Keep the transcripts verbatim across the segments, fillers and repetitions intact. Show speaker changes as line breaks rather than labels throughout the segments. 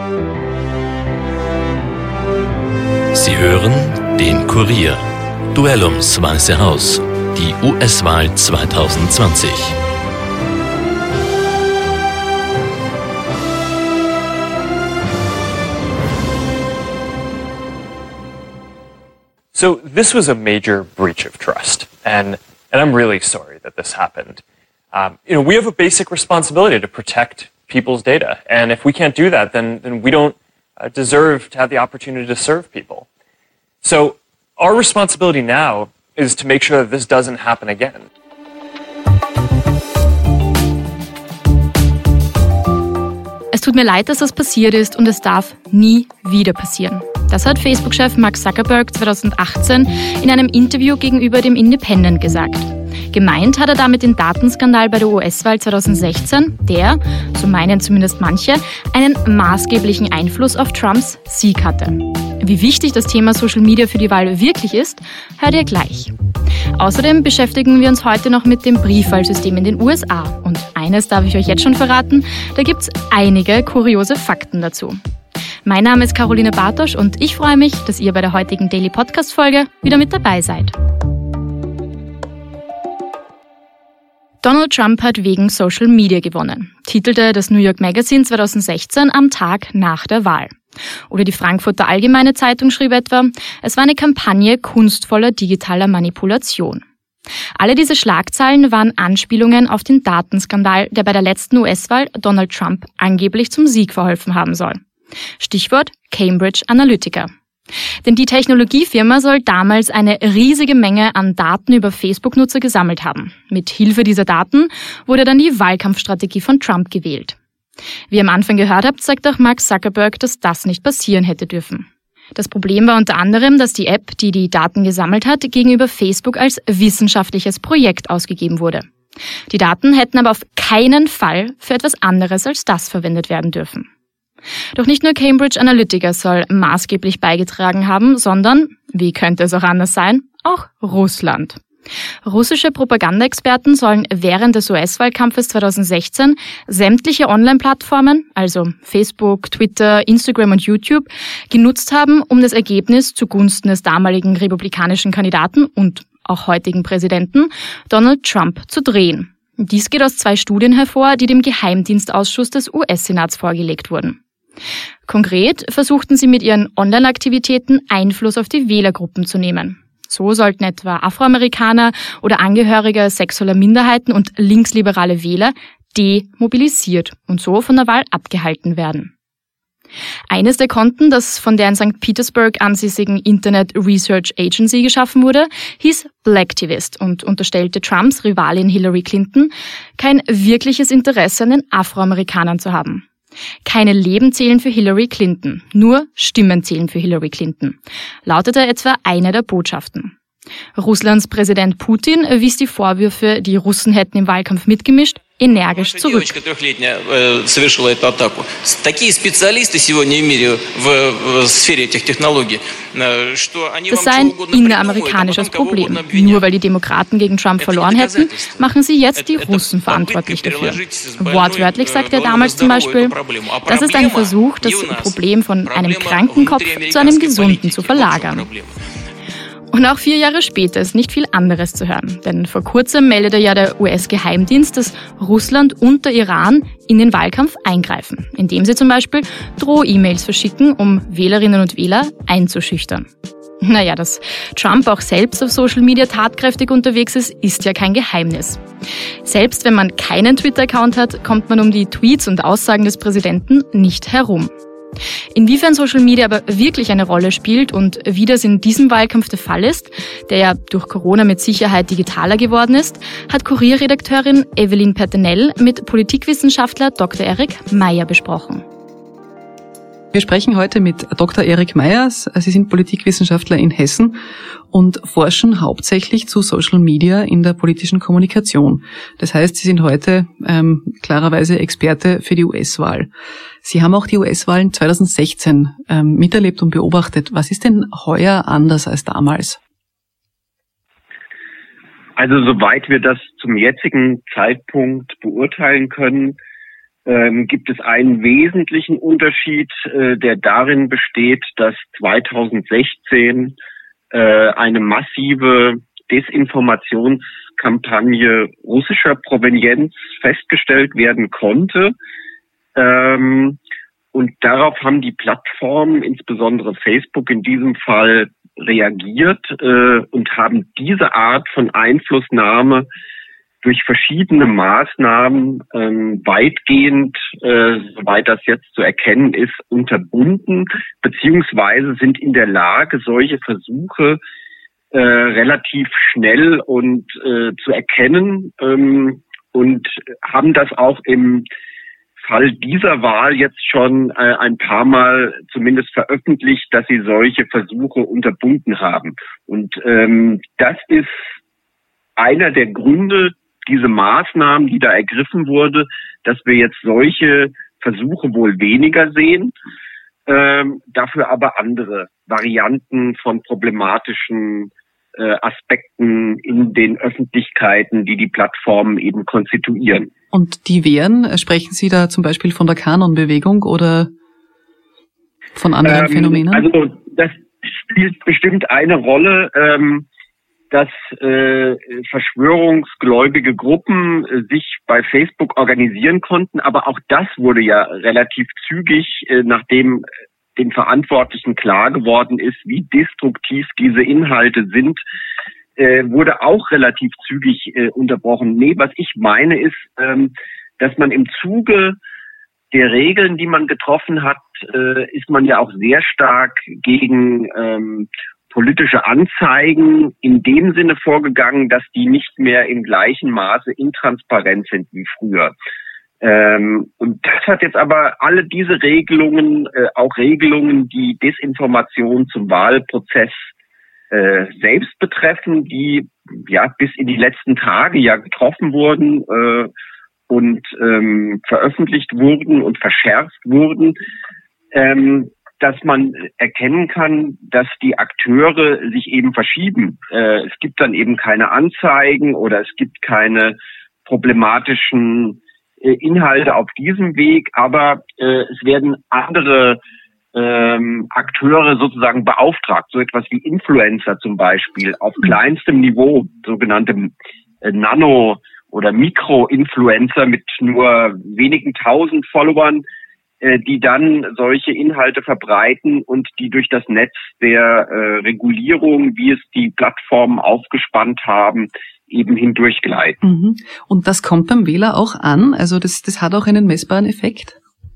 Sie hören den Kurier. Duell ums Weiße Haus. Die U S-Wahl zwanzig zwanzig.
So this was a major breach of trust, and and I'm really sorry that this happened. Um, you know, we have a basic responsibility to protect people's data, and if we can't do that, then then we don't uh, deserve to have the opportunity to serve people. So our responsibility now is to make sure that this doesn't happen again.
Es tut mir leid, dass das passiert ist, und es darf nie wieder passieren. Das hat Facebook-Chef Mark Zuckerberg zwanzig achtzehn in einem Interview gegenüber dem Independent gesagt. Gemeint hat er damit den Datenskandal bei der U S-Wahl zwanzig sechzehn, der, so meinen zumindest manche, einen maßgeblichen Einfluss auf Trumps Sieg hatte. Wie wichtig das Thema Social Media für die Wahl wirklich ist, hört ihr gleich. Außerdem beschäftigen wir uns heute noch mit dem Briefwahlsystem in den U S A. Und eines darf ich euch jetzt schon verraten, da gibt's einige kuriose Fakten dazu. Mein Name ist Caroline Bartosch und ich freue mich, dass ihr bei der heutigen Daily Podcast-Folge wieder mit dabei seid. Donald Trump hat wegen Social Media gewonnen, titelte das New York Magazine zwanzig sechzehn am Tag nach der Wahl. Oder die Frankfurter Allgemeine Zeitung schrieb etwa, es war eine Kampagne kunstvoller digitaler Manipulation. Alle diese Schlagzeilen waren Anspielungen auf den Datenskandal, der bei der letzten U S-Wahl Donald Trump angeblich zum Sieg verholfen haben soll. Stichwort Cambridge Analytica. Denn die Technologiefirma soll damals eine riesige Menge an Daten über Facebook-Nutzer gesammelt haben. Mit Hilfe dieser Daten wurde dann die Wahlkampfstrategie von Trump gewählt. Wie ihr am Anfang gehört habt, sagt auch Mark Zuckerberg, dass das nicht passieren hätte dürfen. Das Problem war unter anderem, dass die App, die die Daten gesammelt hat, gegenüber Facebook als wissenschaftliches Projekt ausgegeben wurde. Die Daten hätten aber auf keinen Fall für etwas anderes als das verwendet werden dürfen. Doch nicht nur Cambridge Analytica soll maßgeblich beigetragen haben, sondern, wie könnte es auch anders sein, auch Russland. Russische Propagandaexperten sollen während des U S-Wahlkampfes zwanzig sechzehn sämtliche Online-Plattformen, also Facebook, Twitter, Instagram und YouTube, genutzt haben, um das Ergebnis zugunsten des damaligen republikanischen Kandidaten und auch heutigen Präsidenten Donald Trump zu drehen. Dies geht aus zwei Studien hervor, die dem Geheimdienstausschuss des U S-Senats vorgelegt wurden. Konkret versuchten sie mit ihren Online-Aktivitäten Einfluss auf die Wählergruppen zu nehmen. So sollten etwa Afroamerikaner oder Angehörige sexueller Minderheiten und linksliberale Wähler demobilisiert und so von der Wahl abgehalten werden. Eines der Konten, das von der in Sankt Petersburg ansässigen Internet Research Agency geschaffen wurde, hieß Blacktivist und unterstellte Trumps Rivalin Hillary Clinton, kein wirkliches Interesse an den Afroamerikanern zu haben. Keine Leben zählen für Hillary Clinton, nur Stimmen zählen für Hillary Clinton, lautete etwa eine der Botschaften. Russlands Präsident Putin wies die Vorwürfe, die Russen hätten im Wahlkampf mitgemischt, energisch zurück. Das sei ein inneramerikanisches Problem. Nur weil die Demokraten gegen Trump verloren hätten, machen sie jetzt die Russen verantwortlich dafür. Wortwörtlich sagte er damals zum Beispiel, das ist ein Versuch, das Problem von einem kranken Kopf zu einem gesunden zu verlagern. Und auch vier Jahre später ist nicht viel anderes zu hören. Denn vor kurzem meldete ja der U S-Geheimdienst, dass Russland und der Iran in den Wahlkampf eingreifen, indem sie zum Beispiel Droh-E-Mails verschicken, um Wählerinnen und Wähler einzuschüchtern. Naja, dass Trump auch selbst auf Social Media tatkräftig unterwegs ist, ist ja kein Geheimnis. Selbst wenn man keinen Twitter-Account hat, kommt man um die Tweets und Aussagen des Präsidenten nicht herum. Inwiefern Social Media aber wirklich eine Rolle spielt und wie das in diesem Wahlkampf der Fall ist, der ja durch Corona mit Sicherheit digitaler geworden ist, hat Kurierredakteurin Evelyn Pertenell mit Politikwissenschaftler Doktor Erik Meyer besprochen.
Wir sprechen heute mit Doktor Erik Meyer. Sie sind Politikwissenschaftler in Hessen und forschen hauptsächlich zu Social Media in der politischen Kommunikation. Das heißt, Sie sind heute ähm, klarerweise Experte für die U S-Wahl. Sie haben auch die U S-Wahlen zwanzig sechzehn ähm, miterlebt und beobachtet. Was ist denn heuer anders als damals?
Also soweit wir das zum jetzigen Zeitpunkt beurteilen können, ähm, gibt es einen wesentlichen Unterschied, äh, der darin besteht, dass zweitausendsechzehn äh, eine massive Desinformationskampagne russischer Provenienz festgestellt werden konnte. Ähm, und darauf haben die Plattformen, insbesondere Facebook in diesem Fall, reagiert äh, und haben diese Art von Einflussnahme durch verschiedene Maßnahmen ähm, weitgehend, äh, soweit das jetzt zu erkennen ist, unterbunden, beziehungsweise sind in der Lage, solche Versuche äh, relativ schnell und äh, zu erkennen ähm, und haben das auch im Fall dieser Wahl jetzt schon äh, ein paar Mal zumindest veröffentlicht, dass sie solche Versuche unterbunden haben. Und ähm, das ist einer der Gründe, diese Maßnahmen, die da ergriffen wurde, dass wir jetzt solche Versuche wohl weniger sehen, ähm, dafür aber andere Varianten von problematischen äh, Aspekten in den Öffentlichkeiten, die die Plattformen eben konstituieren.
Und die wären, sprechen Sie da zum Beispiel von der Kanon-Bewegung oder von anderen ähm, Phänomenen?
Also das spielt bestimmt eine Rolle, ähm, dass äh, verschwörungsgläubige Gruppen äh, sich bei Facebook organisieren konnten. Aber auch das wurde ja relativ zügig, äh, nachdem den Verantwortlichen klar geworden ist, wie destruktiv diese Inhalte sind, äh, wurde auch relativ zügig äh, unterbrochen. Nee, was ich meine ist, ähm, dass man im Zuge der Regeln, die man getroffen hat, äh, ist man ja auch sehr stark gegen ähm, politische Anzeigen in dem Sinne vorgegangen, dass die nicht mehr im gleichen Maße intransparent sind wie früher. Ähm, und das hat jetzt aber alle diese Regelungen, äh, auch Regelungen, die Desinformation zum Wahlprozess äh, selbst betreffen, die ja bis in die letzten Tage ja getroffen wurden äh, und ähm, veröffentlicht wurden und verschärft wurden, ähm, dass man erkennen kann, dass die Akteure sich eben verschieben. Äh, es gibt dann eben keine Anzeigen oder es gibt keine problematischen äh, Inhalte auf diesem Weg, aber äh, es werden andere ähm, Akteure sozusagen beauftragt, so etwas wie Influencer zum Beispiel, auf kleinstem Niveau, sogenannte äh, Nano- oder Mikro-Influencer mit nur wenigen tausend Followern, die dann solche Inhalte verbreiten und die durch das Netz der äh, Regulierung, wie es die Plattformen aufgespannt haben, eben hindurchgleiten.
Mhm. Und das kommt beim Wähler auch an? Also das, das hat auch einen messbaren Effekt?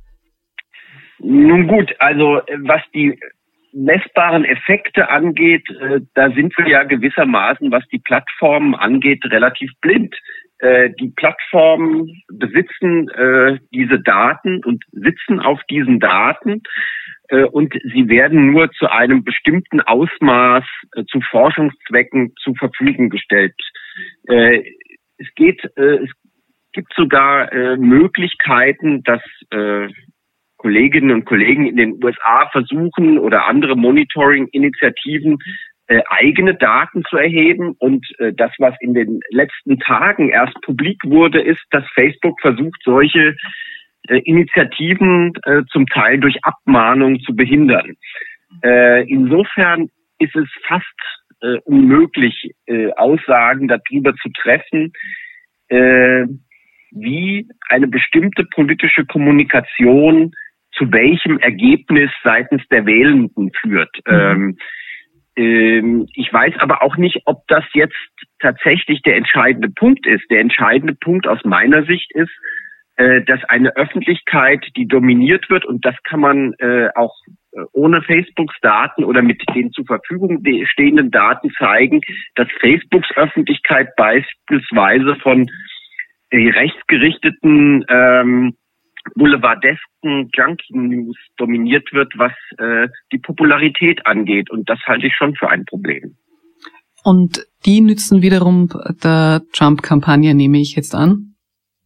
Nun gut, also was die messbaren Effekte angeht, äh, da sind wir ja gewissermaßen, was die Plattformen angeht, relativ blind. Die Plattformen besitzen äh, diese Daten und sitzen auf diesen Daten äh, und sie werden nur zu einem bestimmten Ausmaß äh, zu Forschungszwecken zur Verfügung gestellt. Äh, es geht, äh, es gibt sogar äh, Möglichkeiten, dass äh, Kolleginnen und Kollegen in den U S A versuchen oder andere Monitoring-Initiativen Äh, eigene Daten zu erheben. Und äh, das, was in den letzten Tagen erst publik wurde, ist, dass Facebook versucht, solche äh, Initiativen äh, zum Teil durch Abmahnung zu behindern. Äh, insofern ist es fast äh, unmöglich, äh, Aussagen darüber zu treffen, äh, wie eine bestimmte politische Kommunikation zu welchem Ergebnis seitens der Wählenden führt. Mhm. Ähm, Ich weiß aber auch nicht, ob das jetzt tatsächlich der entscheidende Punkt ist. Der entscheidende Punkt aus meiner Sicht ist, dass eine Öffentlichkeit, die dominiert wird, und das kann man auch ohne Facebooks Daten oder mit den zur Verfügung stehenden Daten zeigen, dass Facebooks Öffentlichkeit beispielsweise von rechtsgerichteten ähm, boulevardesken Junkie-News dominiert wird, was äh, die Popularität angeht. Und das halte ich schon für ein Problem.
Und die nützen wiederum der Trump-Kampagne, nehme ich jetzt an?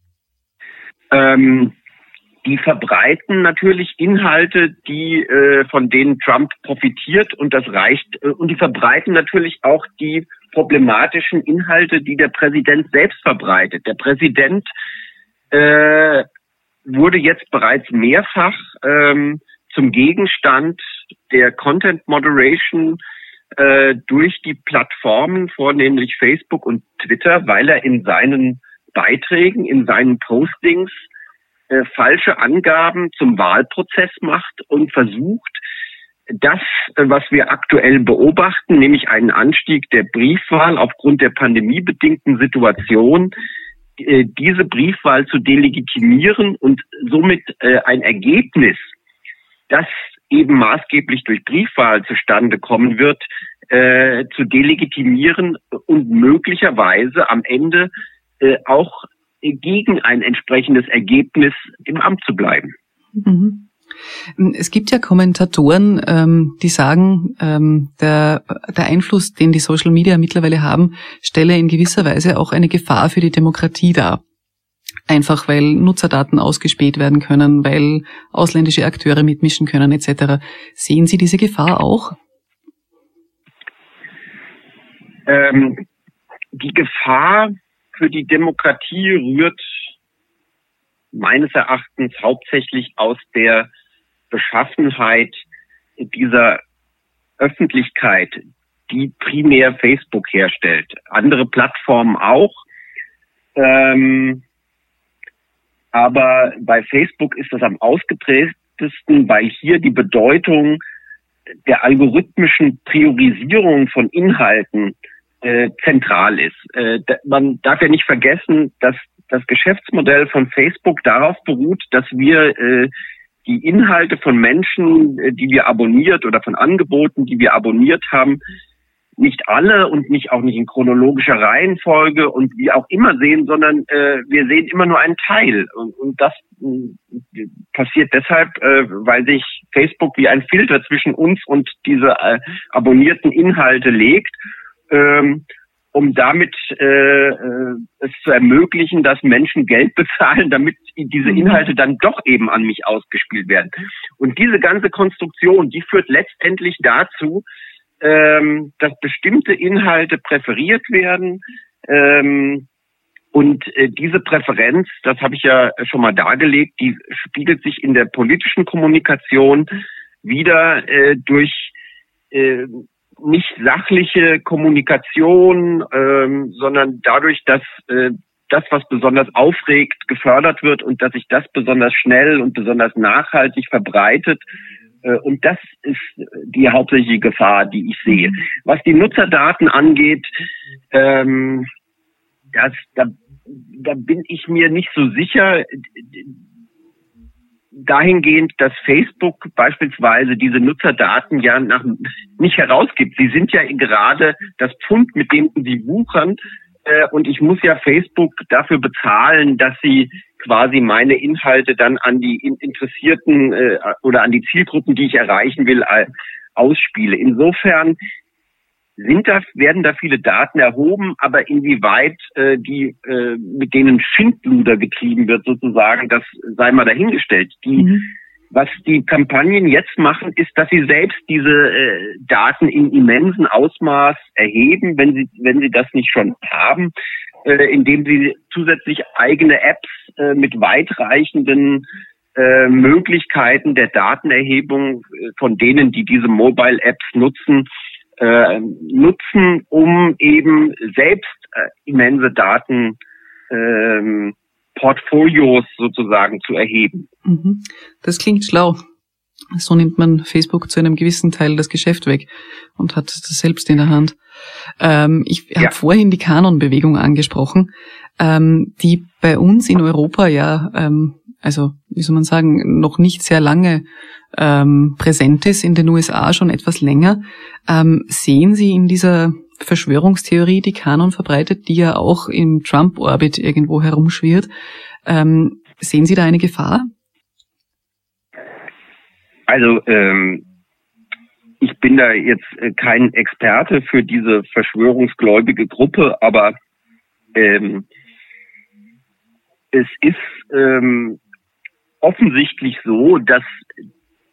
Ähm, die verbreiten natürlich Inhalte, die äh, von denen Trump profitiert, und das reicht. Äh, und die verbreiten natürlich auch die problematischen Inhalte, die der Präsident selbst verbreitet. Der Präsident äh, wurde jetzt bereits mehrfach ähm, zum Gegenstand der Content Moderation äh, durch die Plattformen, vornehmlich Facebook und Twitter, weil er in seinen Beiträgen, in seinen Postings äh, falsche Angaben zum Wahlprozess macht und versucht, das, äh, was wir aktuell beobachten, nämlich einen Anstieg der Briefwahl aufgrund der pandemiebedingten Situation, äh, diese Briefwahl zu delegitimieren und somit äh, ein Ergebnis, das eben maßgeblich durch Briefwahl zustande kommen wird, äh, zu delegitimieren und möglicherweise am Ende äh, auch gegen ein entsprechendes Ergebnis im Amt zu bleiben.
Mhm. Es gibt ja Kommentatoren, ähm, die sagen, ähm, der, der Einfluss, den die Social Media mittlerweile haben, stelle in gewisser Weise auch eine Gefahr für die Demokratie dar. Einfach weil Nutzerdaten ausgespäht werden können, weil ausländische Akteure mitmischen können et cetera. Sehen Sie diese Gefahr auch?
Ähm, die Gefahr für die Demokratie rührt meines Erachtens hauptsächlich aus der Beschaffenheit dieser Öffentlichkeit, die primär Facebook herstellt. Andere Plattformen auch. Ähm, aber bei Facebook ist das am ausgeprägtesten, weil hier die Bedeutung der algorithmischen Priorisierung von Inhalten äh, zentral ist. Äh, da, man darf ja nicht vergessen, dass das Geschäftsmodell von Facebook darauf beruht, dass wir äh, die Inhalte von Menschen, äh, die wir abonniert oder von Angeboten, die wir abonniert haben, nicht alle und nicht auch nicht in chronologischer Reihenfolge und wie auch immer sehen, sondern äh, wir sehen immer nur einen Teil. Und, und das äh, passiert deshalb, äh, weil sich Facebook wie ein Filter zwischen uns und diese äh, abonnierten Inhalte legt, ähm, um damit äh, äh, es zu ermöglichen, dass Menschen Geld bezahlen, damit diese Inhalte dann doch eben an mich ausgespielt werden. Und diese ganze Konstruktion, die führt letztendlich dazu, ähm, dass bestimmte Inhalte präferiert werden. Ähm, und äh, diese Präferenz, das habe ich ja schon mal dargelegt, die spiegelt sich in der politischen Kommunikation wieder äh, durch äh, nicht sachliche Kommunikation, ähm, sondern dadurch, dass äh, das, was besonders aufregt, gefördert wird und dass sich das besonders schnell und besonders nachhaltig verbreitet. Äh, und das ist die hauptsächliche Gefahr, die ich sehe. Was die Nutzerdaten angeht, ähm, das, da, da bin ich mir nicht so sicher. Dahingehend, dass Facebook beispielsweise diese Nutzerdaten ja nach, nicht herausgibt. Sie sind ja gerade das Pfund, mit dem sie wuchern. Äh, und ich muss ja Facebook dafür bezahlen, dass sie quasi meine Inhalte dann an die Interessierten äh, oder an die Zielgruppen, die ich erreichen will, äh, ausspiele. Insofern sind da, werden da viele Daten erhoben, aber inwieweit äh, die äh, mit denen Schindluder getrieben wird sozusagen, das sei mal dahingestellt. Die, mhm. Was die Kampagnen jetzt machen, ist, dass sie selbst diese äh, Daten in immensen Ausmaß erheben, wenn sie wenn sie das nicht schon haben, äh, indem sie zusätzlich eigene Apps äh, mit weitreichenden äh, Möglichkeiten der Datenerhebung äh, von denen, die diese Mobile-Apps nutzen, Äh, nutzen, um eben selbst äh, immense Daten ähm, Portfolios sozusagen zu erheben.
Mhm. Das klingt schlau. So nimmt man Facebook zu einem gewissen Teil das Geschäft weg und hat das selbst in der Hand. Ähm, ich ja. habe vorhin die Kanon-Bewegung angesprochen, ähm, die bei uns in Europa ja, ähm, also wie soll man sagen, noch nicht sehr lange ähm, präsent ist, in den U S A schon etwas länger. Ähm, sehen Sie in dieser Verschwörungstheorie, die Kanon verbreitet, die ja auch im Trump-Orbit irgendwo herumschwirrt, ähm, sehen Sie da eine Gefahr?
Also ähm, ich bin da jetzt kein Experte für diese verschwörungsgläubige Gruppe, aber ähm, es ist ähm, offensichtlich so, dass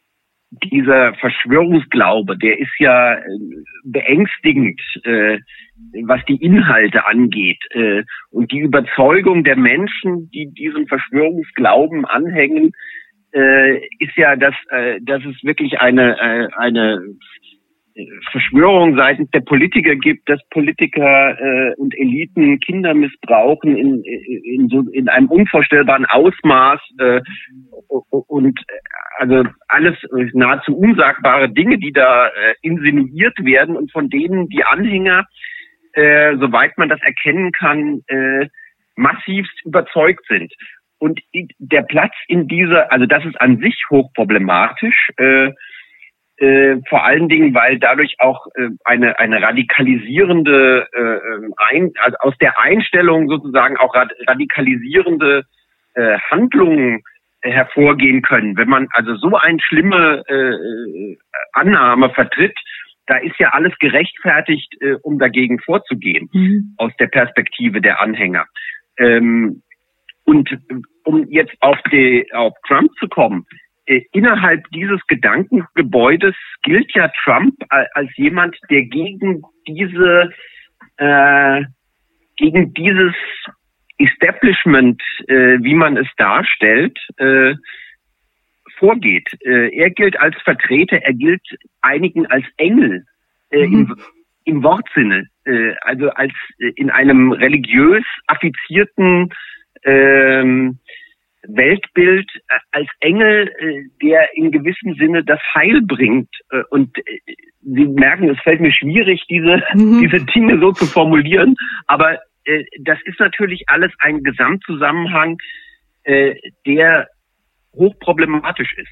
dieser Verschwörungsglaube, der ist ja beängstigend äh, was die Inhalte angeht. Äh, und die Überzeugung der Menschen, die diesem Verschwörungsglauben anhängen, äh, ist ja, dass, äh, dass es wirklich eine, äh, eine Verschwörung seitens der Politiker gibt, dass Politiker äh, und Eliten Kinder missbrauchen in, in, so, in einem unvorstellbaren Ausmaß äh, und also alles nahezu unsagbare Dinge, die da äh, insinuiert werden und von denen die Anhänger, äh, soweit man das erkennen kann, äh, massivst überzeugt sind. Und der Platz in dieser, also das ist an sich hochproblematisch, äh, Äh, vor allen Dingen, weil dadurch auch äh, eine eine radikalisierende äh, ein, also aus der Einstellung sozusagen auch rad, radikalisierende äh, Handlungen äh, hervorgehen können. Wenn man also so eine schlimme äh, Annahme vertritt, da ist ja alles gerechtfertigt, äh, um dagegen vorzugehen, mhm. aus der Perspektive der Anhänger. Ähm, und um jetzt auf die auf Trump zu kommen. Innerhalb dieses Gedankengebäudes gilt ja Trump als jemand, der gegen diese, äh, gegen dieses Establishment, äh, wie man es darstellt, äh, vorgeht. Äh, er gilt als Vertreter, er gilt einigen als Engel äh, mhm. im, im Wortsinne, äh, also als äh, in einem religiös affizierten äh, Weltbild als Engel, der in gewissem Sinne das Heil bringt. Und Sie merken, es fällt mir schwierig, diese, mhm. diese Dinge so zu formulieren. Aber das ist natürlich alles ein Gesamtzusammenhang, der hochproblematisch ist.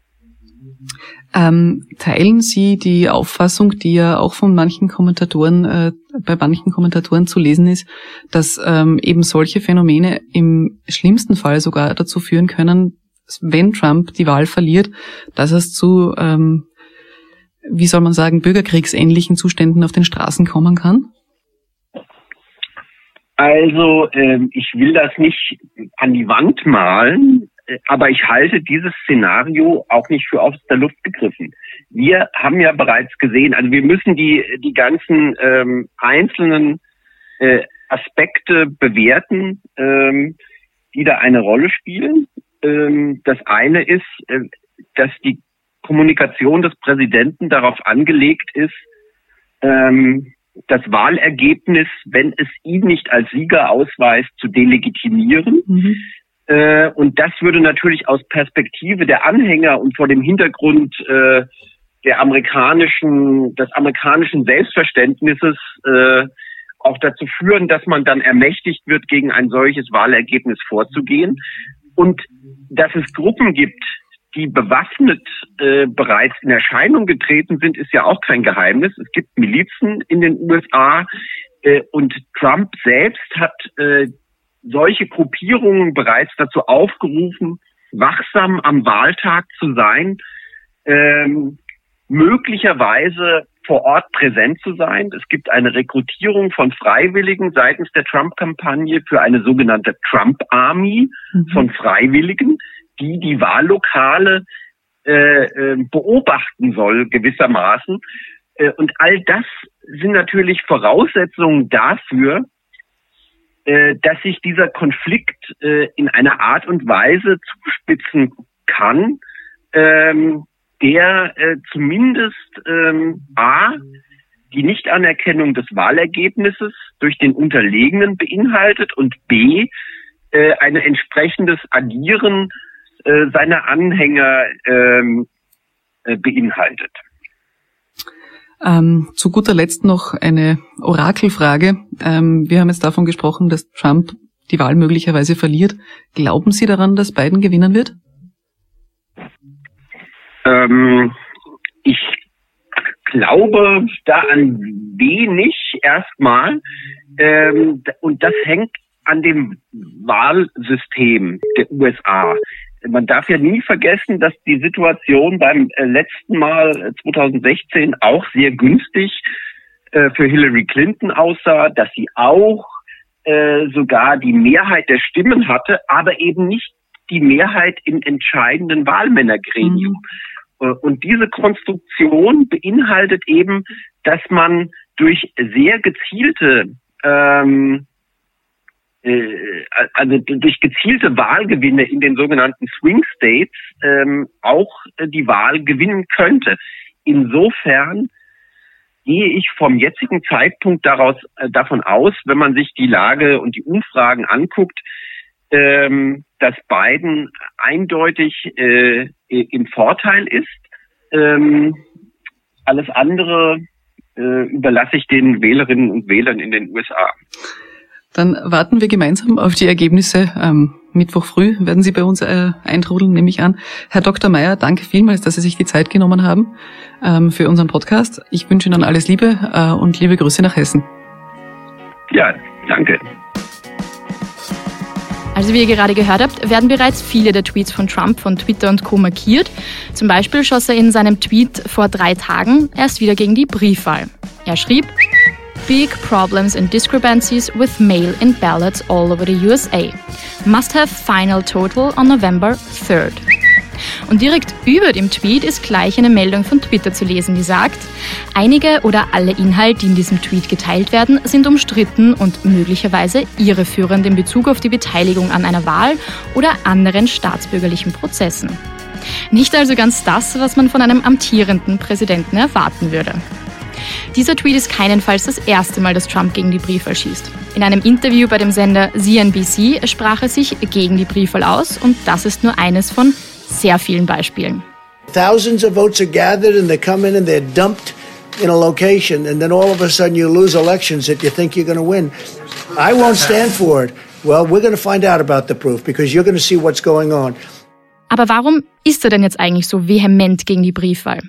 Ähm, teilen Sie die Auffassung, die ja auch von manchen Kommentatoren, äh, bei manchen Kommentatoren zu lesen ist, dass ähm, eben solche Phänomene im schlimmsten Fall sogar dazu führen können, wenn Trump die Wahl verliert, dass es zu, ähm, wie soll man sagen, bürgerkriegsähnlichen Zuständen auf den Straßen kommen kann?
Also ähm, ich will das nicht an die Wand malen, aber ich halte dieses Szenario auch nicht für aus der Luft gegriffen. Wir haben ja bereits gesehen, also wir müssen die die ganzen ähm, einzelnen äh, Aspekte bewerten, ähm, die da eine Rolle spielen. Ähm, das eine ist, äh, dass die Kommunikation des Präsidenten darauf angelegt ist, ähm, das Wahlergebnis, wenn es ihn nicht als Sieger ausweist, zu delegitimieren. Mhm. Und das würde natürlich aus Perspektive der Anhänger und vor dem Hintergrund äh, der amerikanischen, des amerikanischen Selbstverständnisses äh, auch dazu führen, dass man dann ermächtigt wird, gegen ein solches Wahlergebnis vorzugehen. Und dass es Gruppen gibt, die bewaffnet äh, bereits in Erscheinung getreten sind, ist ja auch kein Geheimnis. Es gibt Milizen in den U S A äh, und Trump selbst hat äh, solche Gruppierungen bereits dazu aufgerufen, wachsam am Wahltag zu sein, ähm, möglicherweise vor Ort präsent zu sein. Es gibt eine Rekrutierung von Freiwilligen seitens der Trump-Kampagne für eine sogenannte Trump-Army mhm. von Freiwilligen, die die Wahllokale äh, äh, beobachten soll, gewissermaßen. Äh, und all das sind natürlich Voraussetzungen dafür, dass sich dieser Konflikt äh, in einer Art und Weise zuspitzen kann, ähm, der äh, zumindest ähm, a. die Nichtanerkennung des Wahlergebnisses durch den Unterlegenen beinhaltet und b. Äh, ein entsprechendes Agieren äh, seiner Anhänger ähm, äh, beinhaltet.
Ähm, zu guter Letzt noch eine Orakelfrage. Ähm, wir haben jetzt davon gesprochen, dass Trump die Wahl möglicherweise verliert. Glauben Sie daran, dass Biden gewinnen wird?
Ähm, ich glaube da an wenig erstmal. Ähm, und das hängt an dem Wahlsystem der U S A. Man darf ja nie vergessen, dass die Situation beim äh, letzten Mal äh, zwanzig sechzehn auch sehr günstig äh, für Hillary Clinton aussah, dass sie auch äh, sogar die Mehrheit der Stimmen hatte, aber eben nicht die Mehrheit im entscheidenden Wahlmännergremium. Mhm. Äh, und diese Konstruktion beinhaltet eben, dass man durch sehr gezielte ähm, äh, also durch gezielte Wahlgewinne in den sogenannten Swing States ähm, auch äh, die Wahl gewinnen könnte. Insofern gehe ich vom jetzigen Zeitpunkt daraus äh, davon aus, wenn man sich die Lage und die Umfragen anguckt, ähm, dass Biden eindeutig äh, im Vorteil ist. Ähm, alles andere äh, überlasse ich den Wählerinnen und Wählern in den U S A.
Dann warten wir gemeinsam auf die Ergebnisse. Ähm, Mittwoch früh werden Sie bei uns äh, eintrudeln, nehme ich an. Herr Doktor Meyer, danke vielmals, dass Sie sich die Zeit genommen haben ähm, für unseren Podcast. Ich wünsche Ihnen alles Liebe äh, und liebe Grüße nach Hessen.
Ja, danke.
Also wie ihr gerade gehört habt, werden bereits viele der Tweets von Trump von Twitter und Co. markiert. Zum Beispiel schoss er in seinem Tweet vor drei Tagen erst wieder gegen die Briefwahl. Er schrieb: Big problems and discrepancies with mail-in ballots all over the U S A. Must have final total on November third. Und direkt über dem Tweet ist gleich eine Meldung von Twitter zu lesen, die sagt: Einige oder alle Inhalte, die in diesem Tweet geteilt werden, sind umstritten und möglicherweise irreführend in Bezug auf die Beteiligung an einer Wahl oder anderen staatsbürgerlichen Prozessen. Nicht also ganz das, was man von einem amtierenden Präsidenten erwarten würde. Dieser Tweet ist keinenfalls das erste Mal, dass Trump gegen die Briefwahl schießt. In einem Interview bei dem Sender C N B C sprach er sich gegen die Briefwahl aus und das ist nur eines von sehr vielen Beispielen.
Thousands of votes are gathered and they come in and they're dumped in a location and then all of a sudden you lose elections that you think you're going to win. I won't stand for it. Well, we're going to find out about the proof because you're going to see what's going on.
Aber warum ist er denn jetzt eigentlich so vehement gegen die Briefwahl?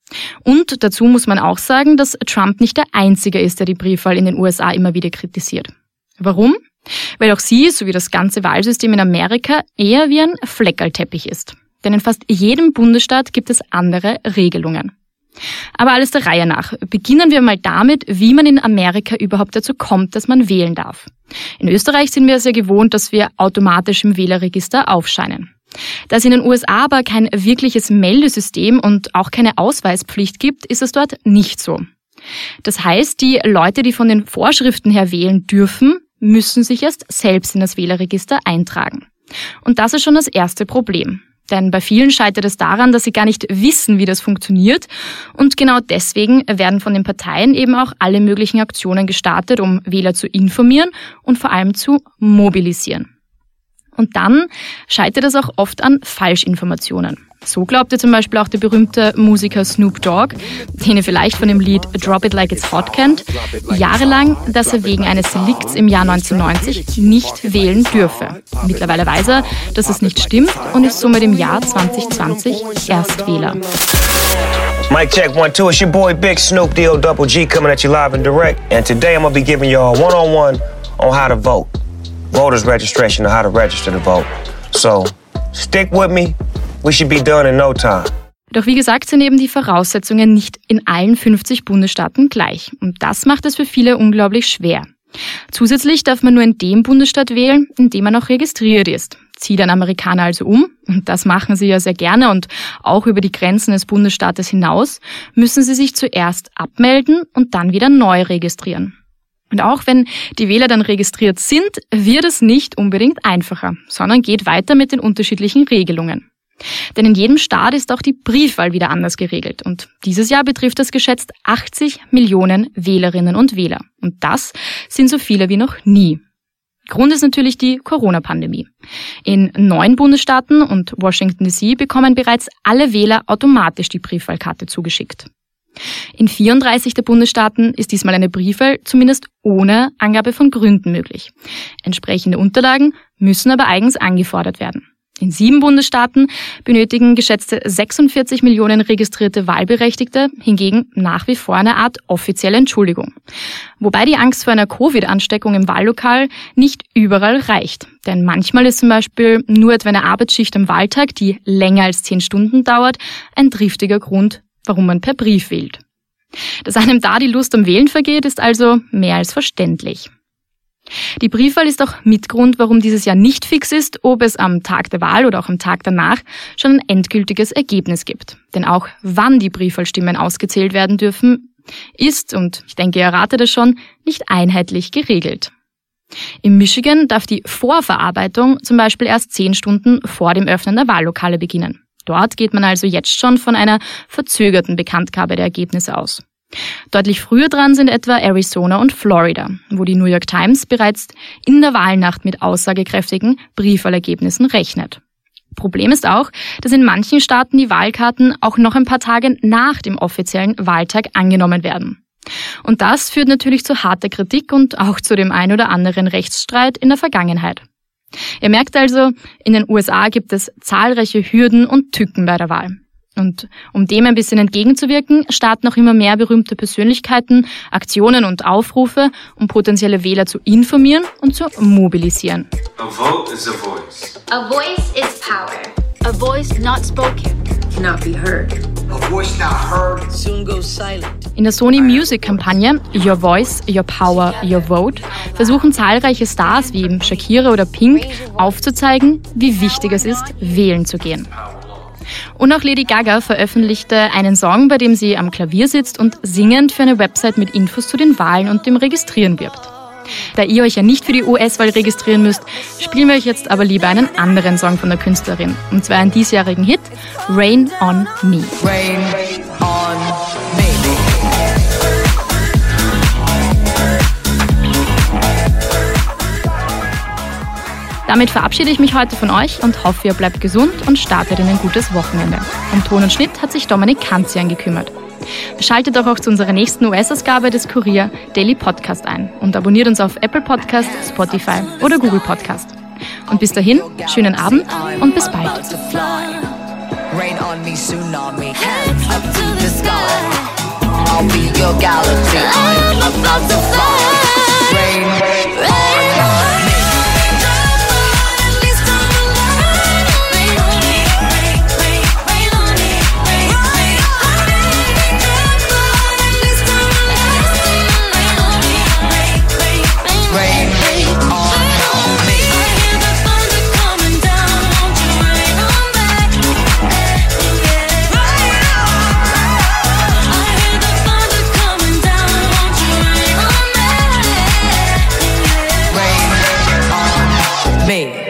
Und dazu muss man auch sagen, dass Trump nicht der Einzige ist, der die Briefwahl in den U S A immer wieder kritisiert. Warum? Weil auch sie, sowie das ganze Wahlsystem in Amerika, eher wie ein Fleckerlteppich ist. Denn in fast jedem Bundesstaat gibt es andere Regelungen. Aber alles der Reihe nach. Beginnen wir mal damit, wie man in Amerika überhaupt dazu kommt, dass man wählen darf. In Österreich sind wir es ja gewohnt, dass wir automatisch im Wählerregister aufscheinen. Da es in den U S A aber kein wirkliches Meldesystem und auch keine Ausweispflicht gibt, ist es dort nicht so. Das heißt, die Leute, die von den Vorschriften her wählen dürfen, müssen sich erst selbst in das Wählerregister eintragen. Und das ist schon das erste Problem. Denn bei vielen scheitert es daran, dass sie gar nicht wissen, wie das funktioniert. Und genau deswegen werden von den Parteien eben auch alle möglichen Aktionen gestartet, um Wähler zu informieren und vor allem zu mobilisieren. Und dann scheitert es auch oft an Falschinformationen. So glaubte zum Beispiel auch der berühmte Musiker Snoop Dogg, den ihr vielleicht von dem Lied Drop It Like It's Hot kennt, jahrelang, dass er wegen eines Delikts im Jahr neunzehnhundertneunzig nicht wählen dürfe. Mittlerweile weiß er, dass es nicht stimmt und ist somit im Jahr zwanzig zwanzig Erstwähler.
Mic check one two, it's your boy Big Snoop D O Double G coming at you live and direct. And today I'm gonna be giving you a one-on-one on how to vote. Voters registration and how to register to vote. So, stick with me. We should be done in no time.
Doch wie gesagt sind eben die Voraussetzungen nicht in allen fünfzig Bundesstaaten gleich. Und das macht es für viele unglaublich schwer. Zusätzlich darf man nur in dem Bundesstaat wählen, in dem man auch registriert ist. Zieht ein Amerikaner also um, und das machen sie ja sehr gerne und auch über die Grenzen des Bundesstaates hinaus, müssen sie sich zuerst abmelden und dann wieder neu registrieren. Und auch wenn die Wähler dann registriert sind, wird es nicht unbedingt einfacher, sondern geht weiter mit den unterschiedlichen Regelungen. Denn in jedem Staat ist auch die Briefwahl wieder anders geregelt. Und dieses Jahr betrifft das geschätzt achtzig Millionen Wählerinnen und Wähler. Und das sind so viele wie noch nie. Grund ist natürlich die Corona-Pandemie. In neun Bundesstaaten und Washington D C bekommen bereits alle Wähler automatisch die Briefwahlkarte zugeschickt. In vierunddreißig der Bundesstaaten ist diesmal eine Briefwahl zumindest ohne Angabe von Gründen möglich. Entsprechende Unterlagen müssen aber eigens angefordert werden. In sieben Bundesstaaten benötigen geschätzte sechsundvierzig Millionen registrierte Wahlberechtigte hingegen nach wie vor eine Art offizielle Entschuldigung. Wobei die Angst vor einer Covid-Ansteckung im Wahllokal nicht überall reicht. Denn manchmal ist zum Beispiel nur etwa eine Arbeitsschicht am Wahltag, die länger als zehn Stunden dauert, ein triftiger Grund, warum man per Brief wählt. Dass einem da die Lust am Wählen vergeht, ist also mehr als verständlich. Die Briefwahl ist auch Mitgrund, warum dieses Jahr nicht fix ist, ob es am Tag der Wahl oder auch am Tag danach schon ein endgültiges Ergebnis gibt. Denn auch wann die Briefwahlstimmen ausgezählt werden dürfen, ist, und ich denke, ihr erratet es schon, nicht einheitlich geregelt. In Michigan darf die Vorverarbeitung zum Beispiel erst zehn Stunden vor dem Öffnen der Wahllokale beginnen. Dort geht man also jetzt schon von einer verzögerten Bekanntgabe der Ergebnisse aus. Deutlich früher dran sind etwa Arizona und Florida, wo die New York Times bereits in der Wahlnacht mit aussagekräftigen Briefwahlergebnissen rechnet. Problem ist auch, dass in manchen Staaten die Wahlkarten auch noch ein paar Tage nach dem offiziellen Wahltag angenommen werden. Und das führt natürlich zu harter Kritik und auch zu dem ein oder anderen Rechtsstreit in der Vergangenheit. Ihr merkt also, in den U S A gibt es zahlreiche Hürden und Tücken bei der Wahl. Und um dem ein bisschen entgegenzuwirken, starten noch immer mehr berühmte Persönlichkeiten Aktionen und Aufrufe, um potenzielle Wähler zu informieren und zu mobilisieren.
A vote is a voice.
A voice is power. A voice not spoken cannot be heard.
A voice not heard soon goes silent.
In der Sony Music-Kampagne Your Voice, Your Power, Your Vote versuchen zahlreiche Stars wie eben Shakira oder Pink aufzuzeigen, wie wichtig es ist, wählen zu gehen. Und auch Lady Gaga veröffentlichte einen Song, bei dem sie am Klavier sitzt und singend für eine Website mit Infos zu den Wahlen und dem Registrieren wirbt. Da ihr euch ja nicht für die U S-Wahl registrieren müsst, spielen wir euch jetzt aber lieber einen anderen Song von der Künstlerin. Und zwar einen diesjährigen Hit, Rain on Me.
Rain on me.
Damit verabschiede ich mich heute von euch und hoffe, ihr bleibt gesund und startet in ein gutes Wochenende. Um Ton und Schnitt hat sich Dominik Kanzian gekümmert. Schaltet doch auch zu unserer nächsten U S-Ausgabe des Kurier Daily Podcast ein und abonniert uns auf Apple Podcast, Spotify oder Google Podcast. Und bis dahin, schönen Abend und bis bald.
Rain on me, tsunami, hands up to the sky. I'll be your galaxy. I'm about to fly. Rain, rain on me. Me.